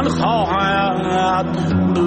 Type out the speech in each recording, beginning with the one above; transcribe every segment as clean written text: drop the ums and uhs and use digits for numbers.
من خواهد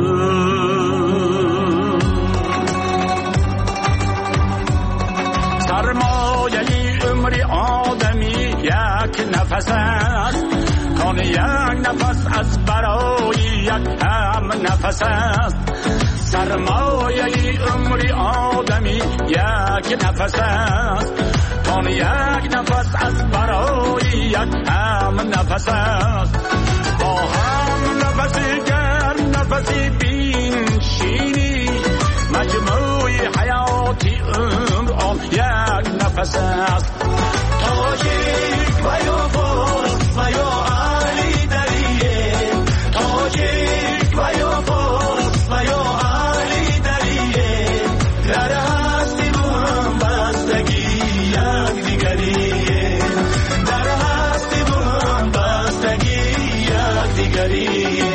سرمایه عمر آدمی یک نفس است، کان یک نفس از برای یک هم نفس است. سرمایه عمر آدمی یک نفس است، کان یک نفس از برای یک هم نفس است. با هم نفسی گرم نفسی بینشینی، مجموع حیاتی عمر آن یک نفس است. تاجیک و یا فارس و یا علی دریه، تاجیک و یا فارس و یا علی دریه، در هستی با هم بستگی یک دیگریه، در هستی با هم بستگی یک دیگریه.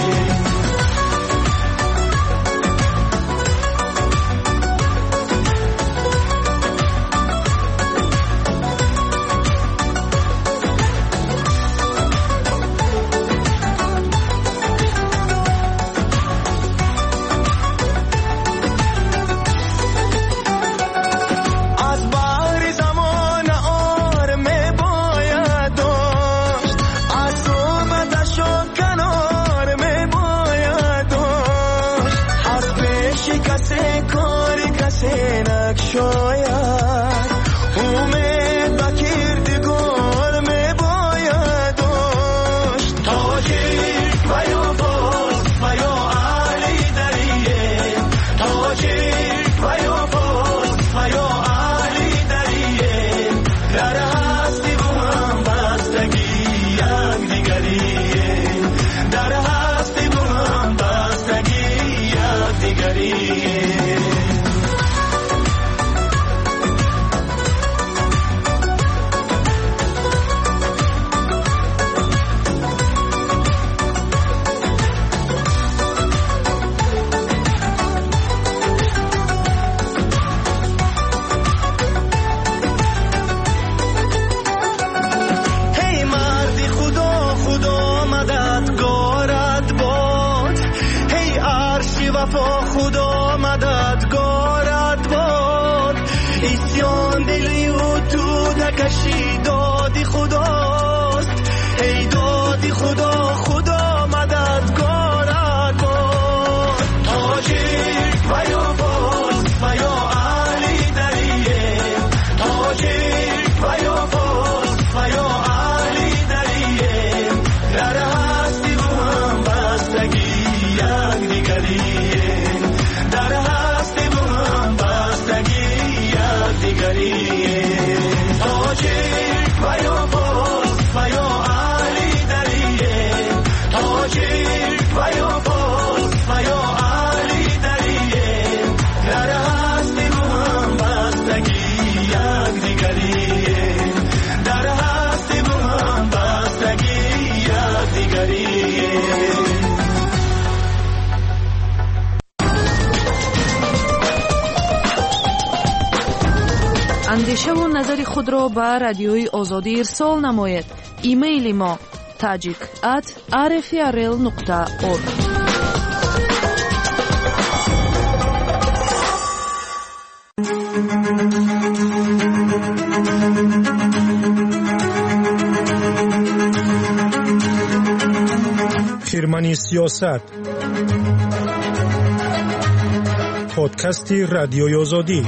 اندیشه و نظر خود را به رادیوی آزادی ارسال نماید. ایمیل ما tajik@rfrl.org. خرمنی سیاست، پادکستی رادیوی آزادی.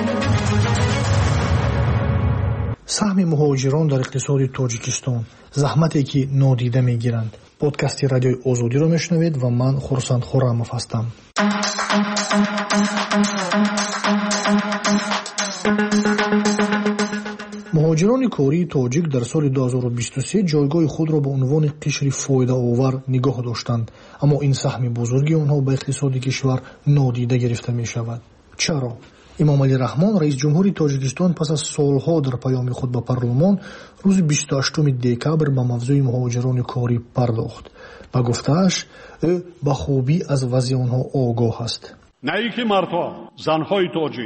سهم مهاجران در اقتصاد تاجیکستان، زحمتی که نادیده میگیرند. پادکست رادیوی آزادی را میشنوید و من خورسند خورمов هستم. مهاجران کاری تاجیک در سال 2023 جایگاه خود را به عنوان قشر فایده آور نگاه داشتند، اما این سهم بزرگی آنها به اقتصاد کشور نادیده گرفته می شود. چرا؟ امام علی رحمان رئیس جمهوری تاجیکستان پس از سالها در پیام خود به پارلمان روز 28 دکبر به موضوع مهاجران کاری پرداخت و گفته‌اش او به خوبی از وضع آنها آگاه است. نه اینکه مردها زنهای تاجیک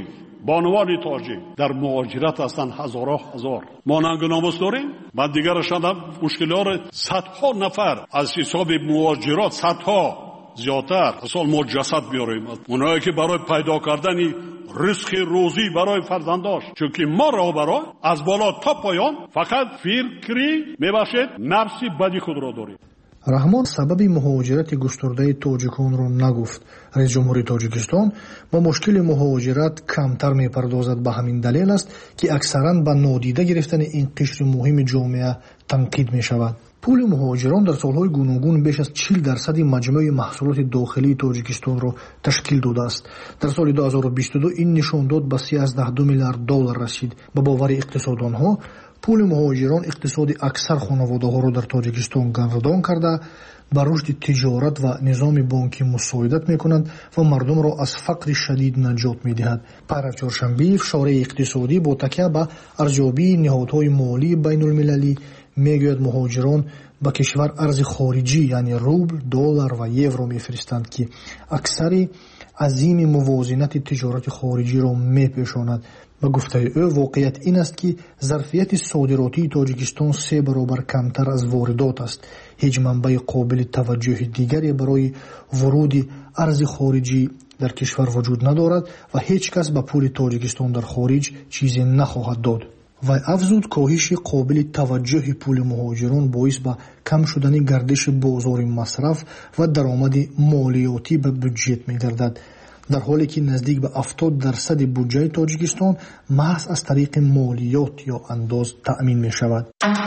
بانوان تاجیک در مهاجرت هستند هزارها هزار. ما ننگ و ناموس داریم. من دیگرش هم مشکلات صدها نفر از حساب مهاجرات صدها زیادتر اصلا ما جسد بیاریم. اونایی که برای پیدا کردن رزق روزی برای فرزنداش، چون که ما رهبران از بالا تا پایان فقط فکری میباشد نفسی بدی خود را داریم. رحمان سبب مهاجرت گسترده تاجیکان را نگفت. رئیس جمهوری تاجیکستان با مشکل مهاجرت کمتر میپردازد. به همین دلیل است که اکثرا به نادیده گرفتن این قشر مهم جامعه تنقید میشود. پول مهاجران در سالهای گوناگون بیش از 40% مجموع محصولات داخلی تاجیکستان را تشکیل داده است. در سال 2022 این نشان داد به 13 میلیارد دلار رسید. به باور اقتصاددانها پول مهاجران اقتصاد اکثر خانواده‌ها را در تاجیکستان گردان کرده، به رشد تجارت و نظام بانکی مساعدت می‌کنند و مردم را از فقر شدید نجات می‌دهد. پر چهارشنبه فشار اقتصادی با تکیه به ارزیابی نهادهای مالی بین‌المللی میگوید مهاجران به کشور ارز خارجی یعنی روبل، دلار و یورو میفرستند که اکثر عظیم موازنت تجارت خارجی را میپیشاند. به گفته او واقعیت این است که ظرفیت صادراتی تاجیکستان 3 برابر کمتر از واردات است. هیچ منبع قابل توجه دیگری برای ورود ارز خارجی در کشور وجود ندارد و هیچ کس به پول تاجیکستان در خارج چیزی نخواهد داد. و افزود کاهش قابل توجه پول مهاجران باعث به کم شدن گردش بازار مصرف و درآمد مالیاتی به بودجه می‌گردد، در حالی که نزدیک به 70% بودجه تاجیکستان محض از طریق مالیات یا انداز تأمین می شود.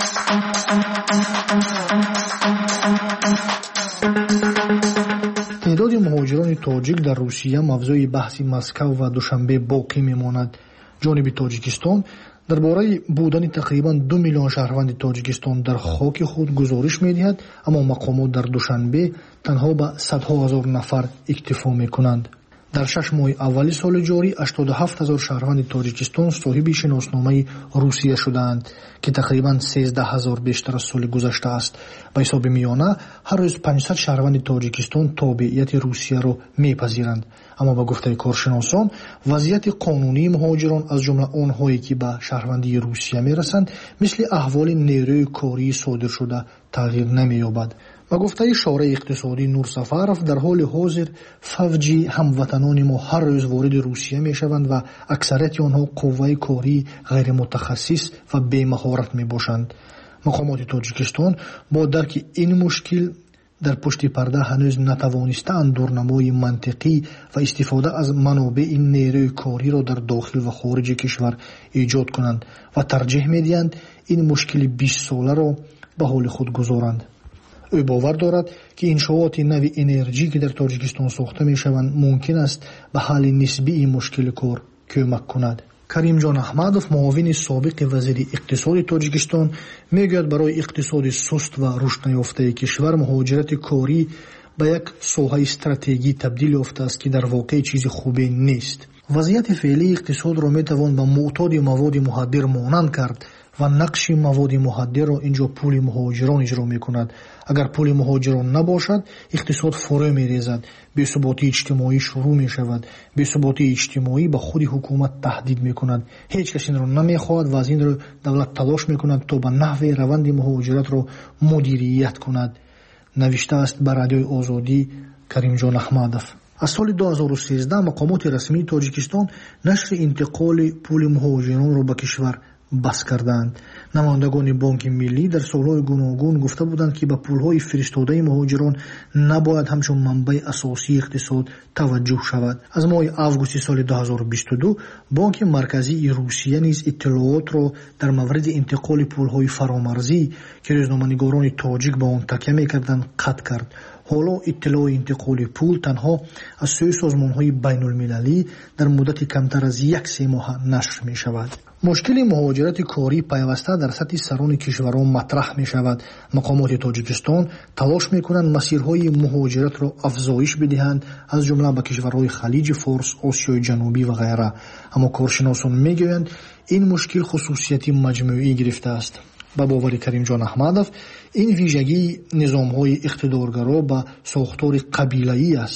تعداد مهاجران تاجیک در روسیه موضوع بحث مسکو و دوشنبه باقی می ماند. جانب تاجیکستان درباره بودن تقریباً 2 میلیون شهروند تاجیکستان در خاک خود گزارش می دهد، اما مقامات در دوشنبه تنها به صدها هزار نفر اکتفا می کنند. در 6 ماه اولی سال جاری 87,000 شهروند تاجیکستان صاحب شناسنامه روسیه شدند که تقریباً 13,000 بیشتر از سال گذشته است. به حساب میانه هر روز 500 شهروند تاجیکستان تابعیت روسیه را میپذیرند. اما به گفته کارشناسان وضعیت قانونی مهاجران از جمله آنهایی که به شهروندی روسیه میرسند مثل احوال نیروی کاری صادر شده تغییر نمییابد. و گفته شورای اقتصادی نور سفارف در حال حاضر فوجی هموطنان ما هر روز وارد روسیه می شوند و اکثریت آنها قوه کاری غیر متخصص و بی مهارت می باشند. مقامات تاجیکستان با درک این مشکل در پشت پرده هنوز نتوانستند دورنمای منطقی و استفاده از منابع این نیروی کاری را در داخل و خارج کشور ایجاد کنند و ترجیح می دهند این مشکل 20 ساله را به حال خود گذارند. او باور دارد که انشاءات نوی انرژی که در تاجیکستان ساخته می شوند ممکن است به حل نسبی این مشکل کار کمک کند. کریم جان احمدов معاون سابق وزیر اقتصاد تاجیکستان میگوید برای اقتصاد سست و رشد نیافته کشور مهاجرت کاری به یک ساحه استراتژی تبدیل یافته است که در واقع چیز خوبی نیست. وضعیت فعلی اقتصاد را می توان به معتاد مواد مخدر مانند کرد و نقش مواد مخدر را اینجا پول مهاجران اجرا می کند. اگر پول مهاجران نباشد اقتصاد فرو می ریزد، بی‌ثباتی اجتماعی شروع می شود. بی‌ثباتی اجتماعی به خود حکومت تهدید می کند. هیچ کس این را نمی خواهد و از این رو دولت تلاش می کند تا به نحو روند مهاجرت را مدیریت کند. نوشته است بر رادیوی آزادی کریم جان احمدов. از سال 2013 مقامات رسمی تاجیکستان نشر انتقال پول مهاجران را به کشور بس کردند. نمایندگان بانک ملی در سالهای گوناگون گفته بودند که به پولهای فرستاده مهاجران نباید همچون منبع اساسی اقتصاد توجه شود. از ماه آگوست سال 2022 بانک مرکزی روسیه نیز اطلاعات را در مورد انتقال پولهای فرامرزی که روزنامه‌نگاران تاجیک به آن تکیه می‌کردند قطع کرد. حالا اطلاع انتقال پول تنها از سوی سازمان‌های بین‌المللی در مدت کمتر از 1 ماه نشر می‌شود. مشکل مهاجرت کاری پیوسته در سطح سران کشوران مطرح می شود. مقامات تاجیکستان تلاش می کنند مسیرهای مهاجرت را افزایش بدهند، از جمله به کشورهای خلیج فارس، آسیای جنوبی و غیره. اما کارشناسان می گویند این مشکل خصوصیت مجموعی گرفته است. به باور کریم جان احمدов این ویژگی نظامهای اقتدارگرا به ساختار قبیله‌ای است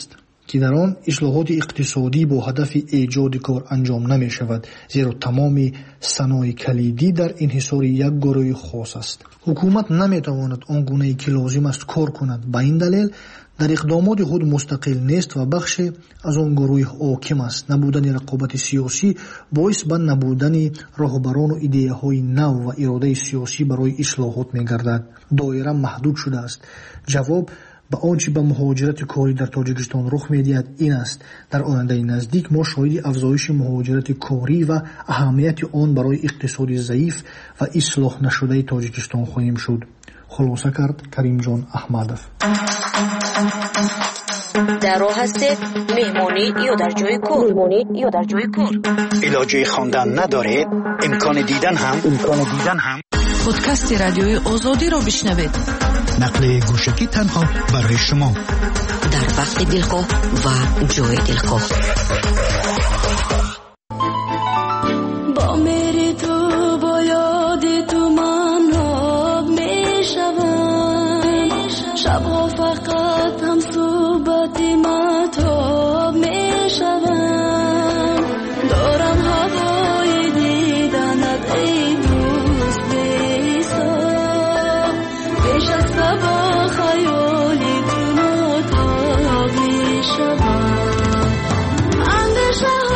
که در آن اصلاحات اقتصادی با هدف ایجاد کار انجام نمی شود، زیرا تمام صنایع کلیدی در انحصار یک گروه خاص است. حکومت نمی تواند آن گونه‌ای که لازم است کار کند. به این دلیل در اقدامات خود مستقل نیست و بخش از آن گروه حاکم است. نبودن رقابت سیاسی باعث به نبودن راهبران و ایده‌های نو و اراده سیاسی برای اصلاحات می گردد. دایره محدود شده است. جواب به آنچه به مهاجرت کاری در تاجیکستان رخ می‌دهد این است: در آینده نزدیک ما شاهد افزایش مهاجرت کاری و اهمیت آن برای اقتصاد ضعیف و اصلاح نشده تاجیکستان خواهیم شد. خلاصه کرد کریم جان احمدов. در راه هستید مهمانی یا در جای کار. علاجه خواندن ندارید؟ امکان دیدن هم. پادکست رادیوی آزادی را بشنوید. نقل گوشکی تنها برای شما در وقت دلخواه و جای دلخواه. با میری تو با یادی تو من آب می شوم، شبها فقط هم صحبتی مطاب می شوم. دارم هوای دیدنت ای دوست بی‌حساب، پیش از صبح خیالی تو مطاب می شوم. اندیشه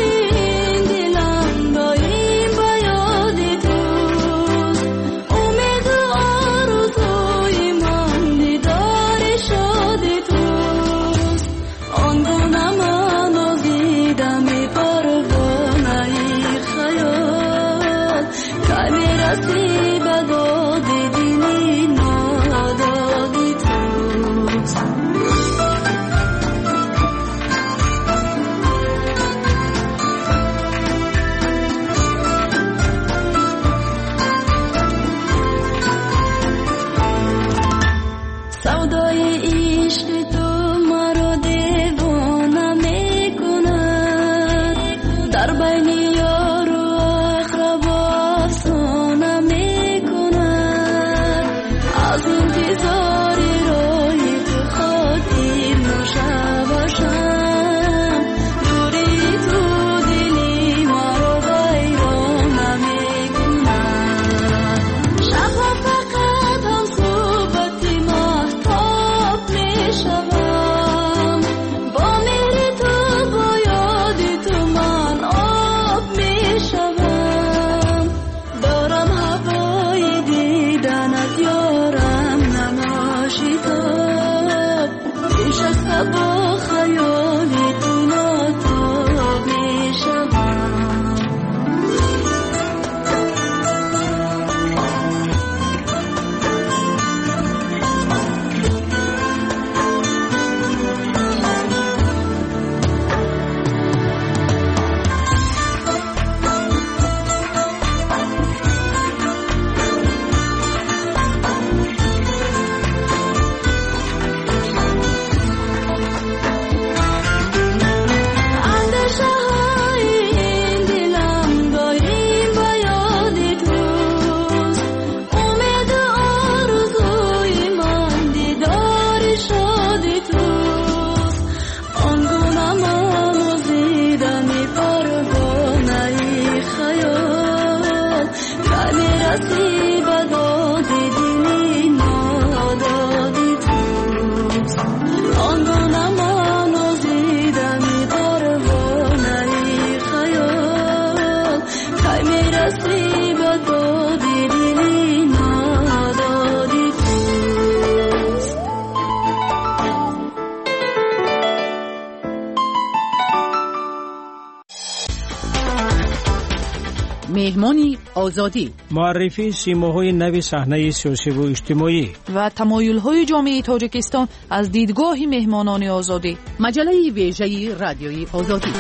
مهمانی آزادی، معرفی سیماهای نو صحنه سیاسی و اجتماعی و تمایل‌های جامعه تاجیکستان از دیدگاه مهمانان آزادی. مجله ویژه رادیوی آزادی.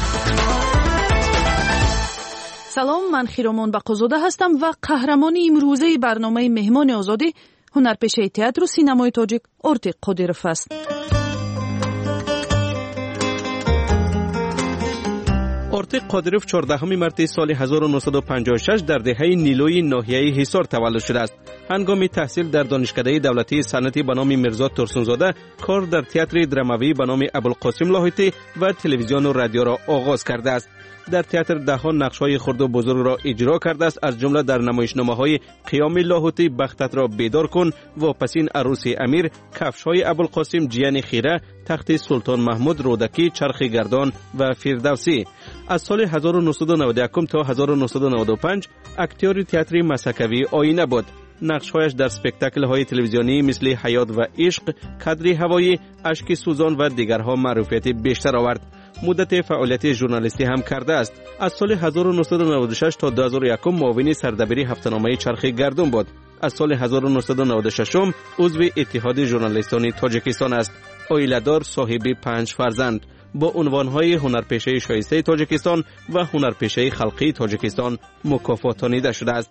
سلام، من خیرامان بقازاده هستم و قهرمان امروزه برنامه مهمان آزادی هنرپیشه تئاتر و سینمای تاجیک ارتق قادرов است. ارتق قادروف 14 مارس سال 1956 در دهه نیلوی ناحیه حصار تولد شده است. هنگام تحصیل در دانشکده دولتی صنعتی به نام میرزا ترسونزاده کار در تئاتر دراموی به نام ابوالقاسم لاهوتی و تلویزیون و رادیو را آغاز کرده است. در تئاتر دهها نقش‌های خرد و بزرگ را اجرا کرده است، از جمله در نمایشنامه‌های قیام لاهوتی، بختت را بیدار کن، واپسین عروس امیر، کفش‌های ابوالقاسم، جیان خیره، تخت سلطان محمود، رودکی، چرخ گردان و فردوسی. از سال 1991 تا 1995 اکتور تئاتر مسکوی آینه بود. نقش‌هایش در اسپکتاکل‌های تلویزیونی مثل حیات و عشق، کادر هوایی، اشک سوزان و دیگرها معروفیت بیشتر آورد. مدت فعالیت ژورنالیستی هم کرده است. از سال 1996 تا 2001 معاون سردبیر هفته‌نامه چرخ گردون بود. از سال 1996 عضو اتحاد ژورنالیستان تاجیکستان است. عائله‌دار، صاحب 5 فرزند. با عنوان‌های هنرپیشه شایسته تاجیکستان و هنرپیشه خلقی تاجیکستان مکافاتانیده شده است.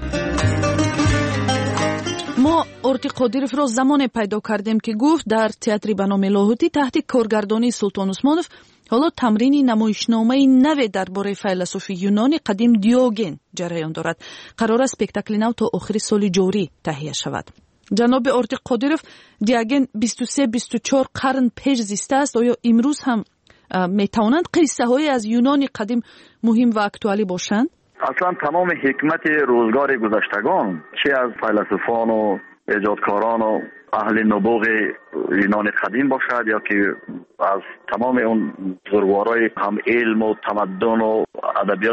ما ارتق قادروف را زمان پیدا کردیم که گفت در تئاتر به نام لاهوتی تحت کارگردانی سلطان عثمانов حالا تمرین نمایشنامه نو درباره فیلسوف یونانی قدیم دیوگن جریان دارد. قرار است اسپکتاکل نو تا آخر سال جاری تهیه شود. جناب ارتق قادروف، دیوگن 23-24 قرن پیش زیسته است. آیا امروز هم میتوانند قصه های از یونان قدیم مهم و اکتوالی باشند؟ اصلا تمام حکمت روزگار گذشتگان، چه از فیلسوفان و ایجادکاران و اهل نبوغ یونان قدیم باشد یا که از تمام اون بزرگوارای هم علم و تمدن و ادبیات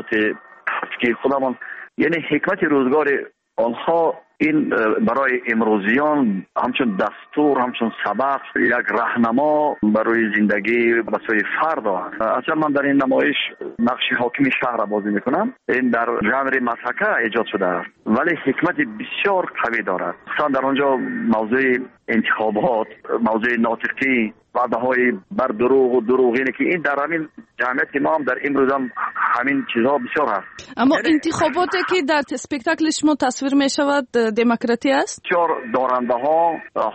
که خودمان، یعنی حکمت روزگار آنها این برای امروزیان همچون دستور، همچون سبق، یک راهنما برای زندگی و سوی فرد است. اصلا من در این نمایش نقش حاکم شهر را بازی میکنم. این در ژانر مسحکه ایجاد شده است ولی حکمت بسیار قوی دارد. مثلا در آنجا موضوع انتخابات، موضوع ناطقی، وعده‌های بر دروغ و دروغینه که این در همین جامعه ما هم در امروز هم همین چیزها بسیار هست. اما انتخاباتی که در اسپکتاکل شما تصویر می شود دموکراتی است؟ بسیار دارنده ها،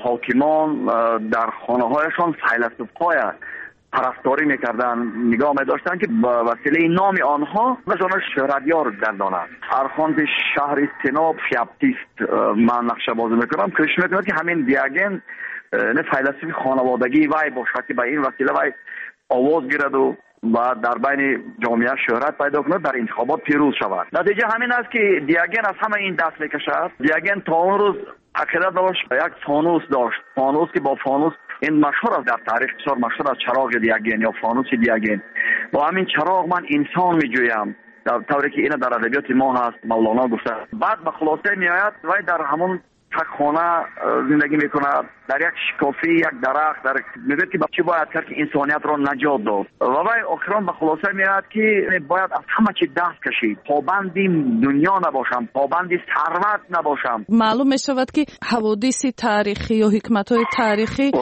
حاکمان در خانه هایشان فیلسوف‌های پرستاری میکردن، نگاه می‌داشتن که با وسیله نام آنها مثلا شهرتیار گردانند. ارخاند شهر استناب فیاپتیست من نقشه بازی میکنم که میکنم که همین دیوگن نه فیلسوف خانوادگی وای باشد که به این وسیله وای آواز گیرد و در بین جامعه شهرت پیدا کند، در انتخابات پیروز شود. نتیجه همین است که دیوگن از همه این دست میکشد. دیوگن تا اون روز عقیده داشت یک فانوس داشت، فانوس که با فانوس این مشهور است، در تاریخ بسیار مشهور است چراغ دیوگن یا فانوس دیوگن. با همین چراغ من انسان میجویم، در طوری که این در ادبیات ما هست مولانا گفته. بعد به خلاصه میآید و در همون تک خانه زندگی میکنه، در یک شکافی، یک درخت، در میگه که چی باید کرد که انسانیت را نجات داد و وای آخران به خلاصه میاد که باید از همه چی دست کشید، پابندی دنیا نباشم، پابندی ثروت نباشم. معلوم میشود که حوادث تاریخی یا حکمت‌های تاریخی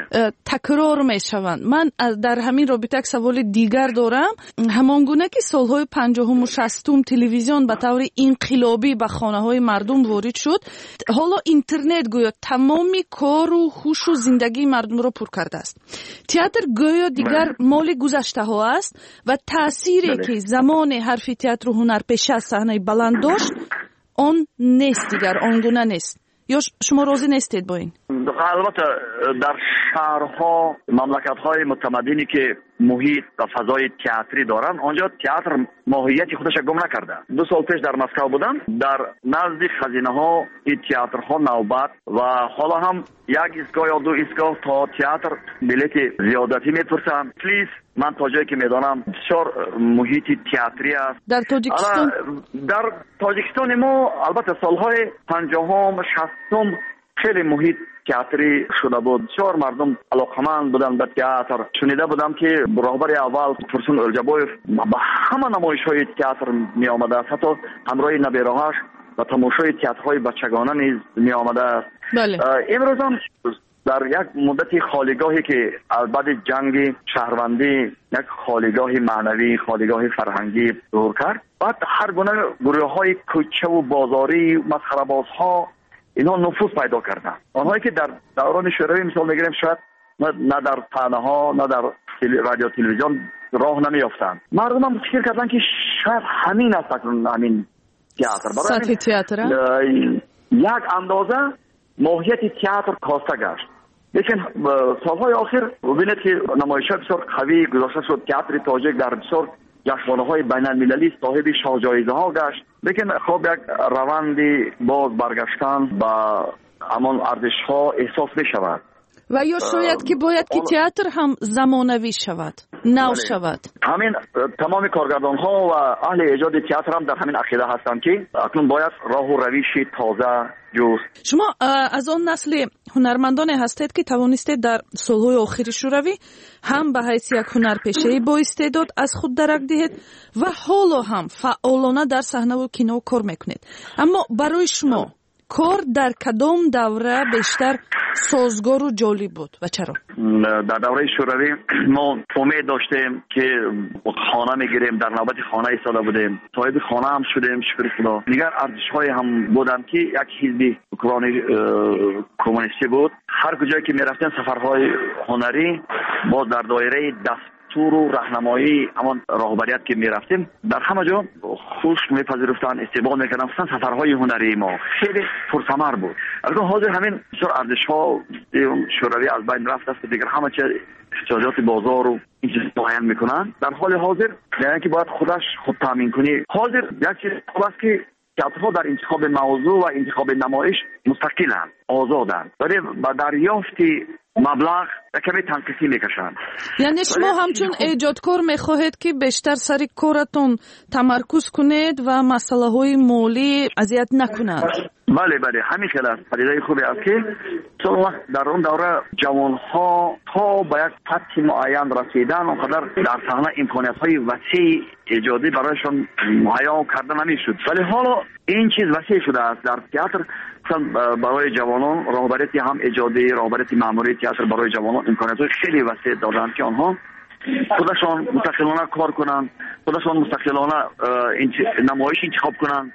تکرار میشوند. من در همین رابطه یک سوال دیگر دارم. همانگونه که سالهای 50 و 60 تلویزیون به طور انقلابی به خانه‌های مردم وارد شد، حالا اینترنت گویا تمامی کار و خوش و زندگی مردم را پر کرده است. تئاتر گویا دیگر مال گذشته ها است و تأثیری که زمان حرف تئاتر و هنرپیشه از صحنه بلند داشت آن نیست دیگر، آنگونه نیست. یا شما راضی نیستید با این؟ البته در شهرها، مملکت‌های متمدنی که محیط و فضای تئاتری دارن، آنجا تئاتر ماهیت خودش گم نکرده. 2 سال پیش در مسکو بودم، در نزد خزینه‌ها این تئاترها نوبت و حالا هم یک ایستگاه یا 2 ایستگاه تا تئاتر بلیت زیادتی می‌پرسن. پلیز من تا جایی که میدانم بسیار محیط تئاتری است. در تاجیکستان، در تاجیکستان ما البته سالهای 50 و 60 خیلی محیط تئاتری شده بود. بسیار مردم علاقمند بودن به تئاتر. شنیده بودم که راهبر اول فرسون الجبویف به همه نمایش‌های تئاتر می آمده است، حتی همراه نبیره‌هاش و تماشای تئاترهای بچگانه نیز می آمده است. بله. امروز هم در یک مدت خالیگاهی که از بعد جنگ شهروندی یک خالیگاه معنوی، خالیگاه فرهنگی ظهور کرد، بعد هر گونه گروه‌های کوچه و بازاری، مسخره‌بازها اینا نفوذ پیدا کردن. آنهایی که در دوران شوروی مثال میگیریم شاید نه در صحنه‌ها، نه در رادیو تلویزیون راه نمیافتند. مردم هم فکر کردن که شاید همین است، همین تئاتر سطح تئاتر یک اندازه ماهیت تئاتر کاسته گشت. لیکن سالهای آخر ببینید که نمایش‌ها بسیار قوی گذاشته شد. تئاتر تاجیک در بسیار جشنواره‌های بین‌المللی صاحب شاهجایزه‌ها گشت. لیکن خب یک روندی باز برگشتن با همان ارزش‌ها احساس می‌شود. و یا شاید که باید که تئاتر هم زمانوی شود، نو شود. همین تمام کارگردان‌ها و اهل ایجاد تئاتر هم در همین عقیده هستند که اکنون باید راه و روش تازه جست. شما از آن نسل هنرمندان هستید که توانستید در سالهای آخر شوروی هم به حیث یک هنرپیشه با استعداد از خود درک دهید و حالا هم فعالانه در صحنه و کینو کار میکنید. اما برای شما کار در کدام دوره بیشتر سازگار و جالب بود و چرا؟ در دوره شوروی ما امید داشتیم که خانه میگیریم، در نوبت خانه ایستاده بودیم، صاحب خانه هم شدیم شکر خدا. دیگر ارزش‌های هم بودن که یک حزب اوکراینی کمونیستی بود. هر کجایی که میرفتیم سفرهای هنری با در دایره دستور و راهنمایی همان راهبریت که میرفتیم در همه جا خوش میپذیرفتن، استقبال میکردن. سفرهای هنری ما خیلی پرثمر بود. الان حاضر همین بسیار ارزش‌ها شوروی از بین رفت است. دیگر همه چیز احتیاجات بازار و این چیز معین میکنن. در حال حاضر یعنی که باید خود تامین کنی. حاضر یک چیز است که تئاترها در انتخاب موضوع و انتخاب نمایش مستقلن، آزادن، ولی با دریافت مبلغ کمی تنقیصی میکشن. یعنی شما همچون ایجادکار میخواهید که بیشتر سر کارتون تمرکز کنید و مسئله های مالی اذیت نکنند. بله همین خیلی است. پدیده خوبی است که چون وقت در اون دوره جوانها تا به یک سطح معین رسیدن اونقدر در صحنه امکانیت های وسیع ایجادی برایشان مهیا کرده نمیشد. ولی حالا این چیز وسیع شده است. در تئاتر برای جوانان راهبریت هم ایجادی، راهبریت مأموری تئاتر برای جوانان امکانیت خیلی وسیع دادن که آنها خودشان مستقلانه کار کنند، خودشان مستقلانه نمایش انتخاب کنند.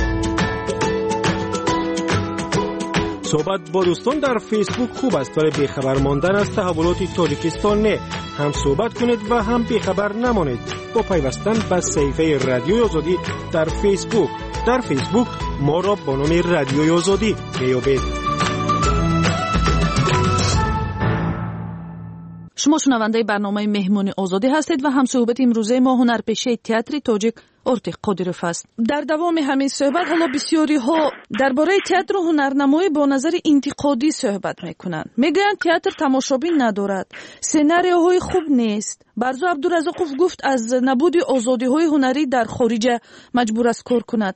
صحبت با دوستان در فیسبوک خوب است ولی بیخبر ماندن از تحولات تاجیکستان نه. هم صحبت کنید و هم بیخبر نمانید با پیوستن به صفحه رادیوی آزادی در فیسبوک. در فیسبوک ما را با نام رادیوی آزادی بیابید. شما شنونده برنامه مهمانی آزادی هستید و هم صحبت امروزه ما هنرپیشه تئاتر تاجیک ارتق قادیروف است. در دوام همین صحبت حالا بسیاری ها درباره تئاتر و هنرنمایی با نظر انتقادی صحبت میکنند. میگن تئاتر تماشابین ندارد، سناریوهای خوب نیست. برزو عبدالرزاقوف گفت از نبود آزادی‌های هنری در خارج مجبور است کار کند.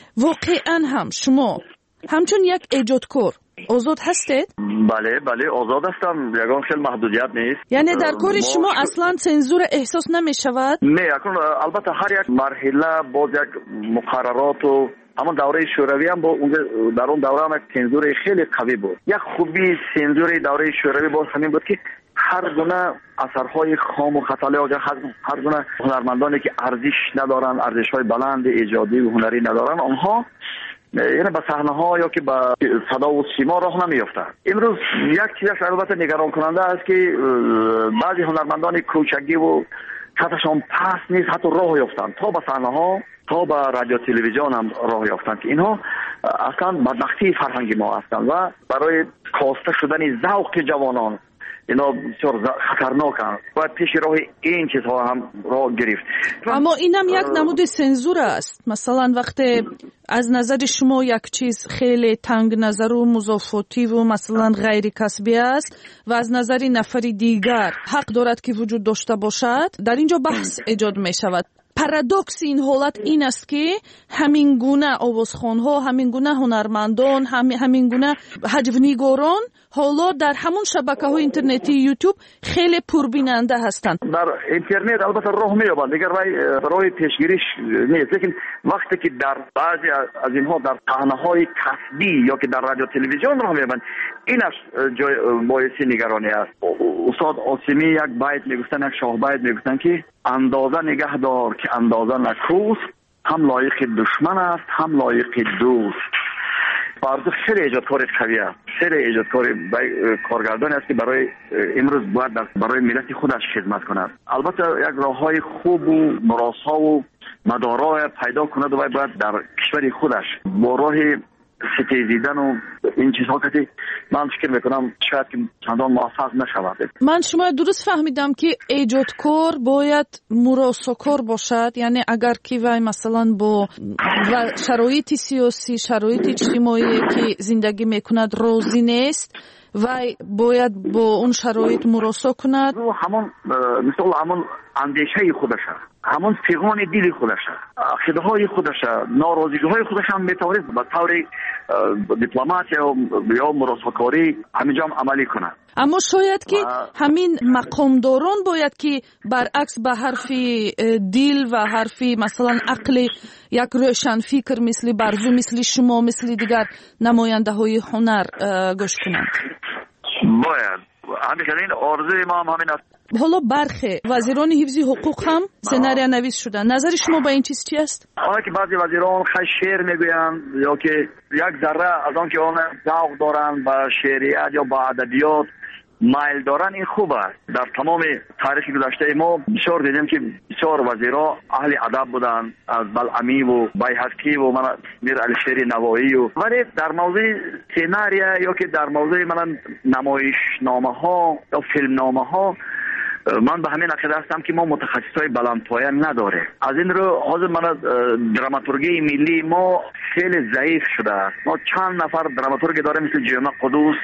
واقعا هم شما همچون یک ایجادکار آزاد هستید؟ بله آزاد هستم. یگان خیلی محدودیت نیست. یعنی در کار شما اصلا سنزور احساس نمی شود؟ نه، البته هر یک مرحله با یک مقررات و اما دوره شوروی هم با در اون دوره هم سنزور خیلی قوی بود. یک خوبی سنزور دوره شوروی با همین بود که هر گونه اثرهای خام و خطاله و هر گونه هنرمندانی که ارزش ندارن، ارزش‌های بلند ایجادی و هنری ندارن، آنها یعنی به صحنه‌ها یا که به صدا و سیما راه نمیافتن. امروز یک چیزش البته نگران کننده است که بعضی هنرمندان کوچکی و سطحشان پست نیست حتی راه یافتن تا به صحنه‌ها، تا به رادیو تلویزیون هم راه یافتن که اینها اصلا بدبختی فرهنگی ما هستند و برای کاسته شدن ذوق جوانان اینا بسیار خطرناکند. باید پیش راه این چیزها هم راه گرفت. اما اینم یک نمود سنزور است. مثلا وقتی از نظر شما یک چیز خیلی تنگ نظر و مضافاتی و مثلا غیر کسبی است و از نظر نفری دیگر حق دارد که وجود داشته باشد، در اینجا بحث ایجاد می شود. پارادوکس این حالت این است که همین گونه آوازخوان‌ها، همین گونه هنرمندان، همین گونه هجونیگاران حالا در همون شبکه‌های اینترنتی یوتیوب خیلی پربیننده هستند. در اینترنت البته راه می‌یابند، دیگر راه پیشگیریش نیست. لیکن وقتی که در بعضی از اینها در صحنه‌های کسبی یا که در رادیو تلویزیون راه می‌یابند، اینش جای باعث نگرانی است. استاد عاصمی یک بیت میگفتن، یک شاه بیت میگفتن که اندازه نگه دار که اندازه نکوست، هم لایق دشمن است هم لایق دوست. فرض خیلی ایجادکار قوی است، خیلی ایجادکار کارگردان است که برای امروز باید برای ملت خودش خدمت کند. البته یک راههای خوب و مراسا و مدارای پیدا کند و باید در کشور خودش با راه ستیزیدن و این چیزها که من فکر میکنم شاید که چندان موفق نشود. من شما درست فهمیدم که ایجادکار باید مراساکار باشد، یعنی اگر که وای مثلا با شرایط سیاسی، شرایط اجتماعی که زندگی میکند راضی نیست وای باید با اون شرایط مراسا کند. همون مثل همون اندیشه خودشه، همون پیغام دل خودشه، عقیده‌های خودشه، ناراضی‌های خودش هم میتواند به طور دیپلماسی یا مراساکاری همینجا عملی کنه. اما شاید که همین مقامداران باید که برعکس به حرف دل و حرف مثلا عقل یک روشن فکر مثل برزو، مثل شما، مثل دیگر نماینده های هنر گوش کنند. باید همین آرزوی ما هم همین است. حالا برخی وزیران حفظ حقوق هم سناریو نویس شدن. نظر شما با این چیز چی است؟ که بعضی وزیران خیلی شعر میگویند یا که یک ذره از آن که آن ذوق دارند به شعریت یا به ادبیات مایل دارن، این خوب است. در تمام تاریخ گذشته ما بسیار دیدیم که بسیار وزیرا اهل ادب بودند، از بلعمی و بیهقی و من میر علی شیر نوایی ولی در موضوع سیناریو یا که در موضوع من نمایشنامه ها یا فیلم نامه ها من به همین عقیده هستم که ما متخصصای بلندپایه نداره. از این رو حاضر من دراماتورگی ملی ما خیلی ضعیف شده است. ما چند نفر دراماتورگ داره مثل جمعه قدوس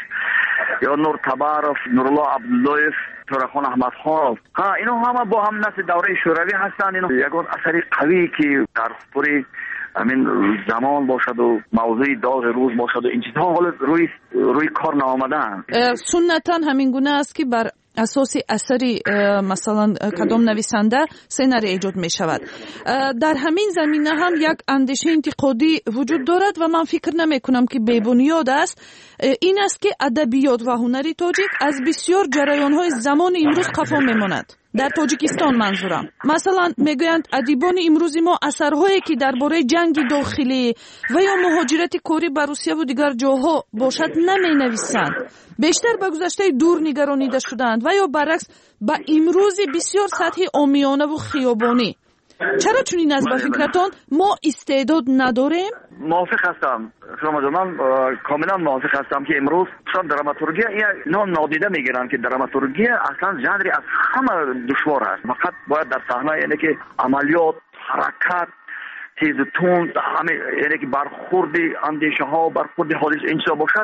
یا نور تبارف، نورالله عبداللهیف، تورخان احمد خان. اینا همه با هم نسل دوره شوروی هستند. اینا یگان اثری قوی که در پوری همین زمان باشد و موضوع داغ روز باشد و این چیزها حالا روی کار نآمدن. سنتا همین گونه است که بر اساس اثری مثلا کدام نویسنده سناریو ایجاد می شود. در همین زمینه هم یک اندیشه انتقادی وجود دارد و من فکر نمی کنم که بی بنیاد است. این است که ادبیات و هنر تاجیک از بسیار جریان های زمان امروز خفا می ماند. در تاجیکستان منظورم. مثلا میگویند ادیبان امروزی ما اثرهایی که درباره جنگ داخلی و یا مهاجرت کاری به روسیه و دیگر جاها باشد نمی نویسند. بیشتر به گذشته دور نگرانیده شدند و یا برعکس به امروزی بسیار سطح عامیانه و خیابانی. چرا چنین است به فکرتان ما استعداد نداریم؟ موافق هستم. من کاملا موافق هستم که امروز دراماتورگی اینا نادیده میگیرن که دراماتورگی اصلا ژانری از همه دشوار است. فقط باید در صحنه یعنی که عملیات، حرکت، تیز و تند، همه یعنی که برخورد اندیشه ها، برخورد حادثه اینجا باشد.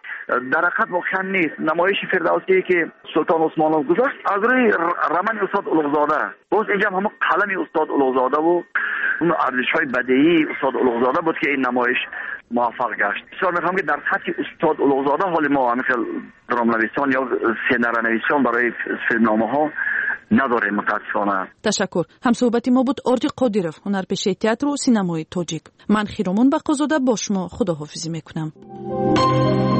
در حقیقت واقعا نیست. نمایش فردوسی که سلطان عثمانov گذاشت از روی رمن استاد اولوغزاده، باز اینجا هم قلم استاد اولوغزاده و اون ارزش‌های بدیعی استاد اولوغزاده بود که این نمایش موفق گشت. بسیار می‌خوام که در سطح استاد اولوغزاده حال ما مثل درام‌نویسان یا سیناریونویسان برای فیلمنامه‌ها نداره متأسفانه. تشکر. همصحبت ما بود آردی قادیروف، هنرپیشه تئاتر و سینمای تاجیک. من خیرمون بقازاده با شما خداحافظی میکنم.